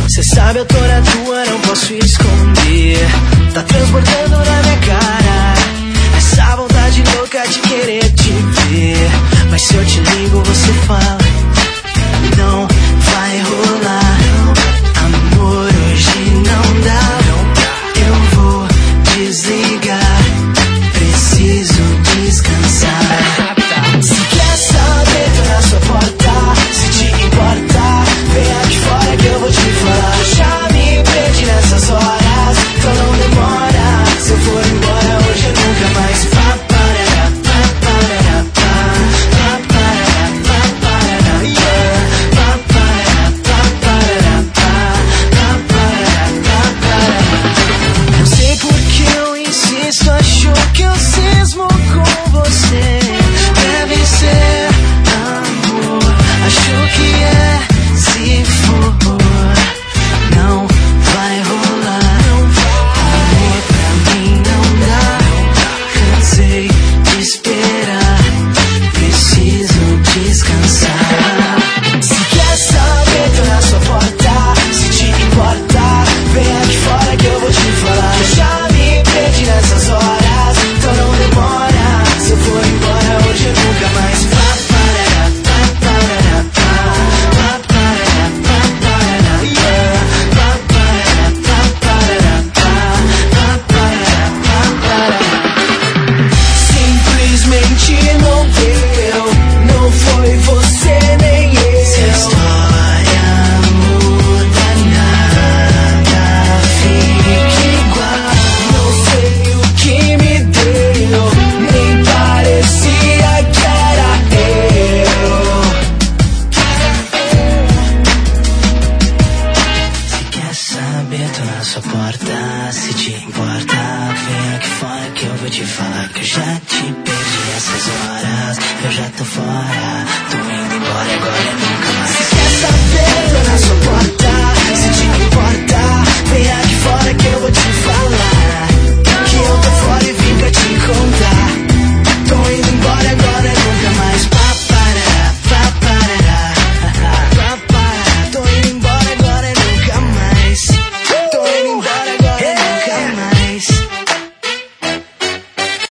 Cê sabe eu tô na tua, não posso esconder. Tá transbordando na minha cara essa vontade louca de querer te ver. Mas se eu te ligo você fala, não vai rolar. Amor, hoje não dá. Eu vou desligar, preciso descansar. Se quer saber, tô na sua porta. Se te importar, vem aqui fora que eu vou te falar. Já me perdi nessas horas, então não demora. Se eu for embora hoje eu nunca mais. Não sei por que eu insisto, acho que eu cismo com você. Deve ser amor, acho que é. Se for, não vai rolar. Amor pra mim não dá. Cansei de esperar, preciso descansar. Se quer saber, tô na sua porta. Se te importar, vem aqui fora que eu vou te falar. Já me perdi nessas horas, então não demora. Se eu for embora hoje eu nunca mais. Simplesmente não deu, não foi você nem eu. Se a história muda, nada fica igual. Não sei o que me deu, nem parecia que era eu. Se quer saber, tô na sua porta. Se te importa, vem aqui fora que eu vou te falar. Que eu já te perdi essas horas, eu já tô fora. Tô indo embora agora, nunca mais. Se quer saber, tô na sua porta.